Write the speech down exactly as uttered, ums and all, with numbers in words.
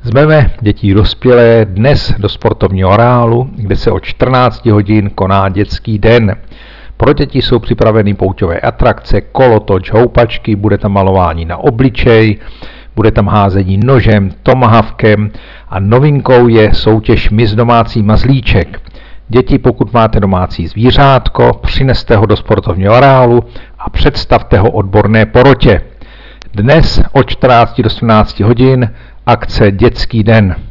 Zveme dětí dospělé dnes do sportovního areálu, kde se od čtrnácti hodin koná dětský den. Pro děti jsou připraveny pouťové atrakce, kolotoč, houpačky, bude tam malování na obličej, bude tam házení nožem, tomahawkem a novinkou je soutěž Miss Domácí mazlíček. Děti, pokud máte domácí zvířátko, přineste ho do sportovního areálu a představte ho odborné porotě. Dnes od čtrnácti do sedmnácti hodin akce Dětský den.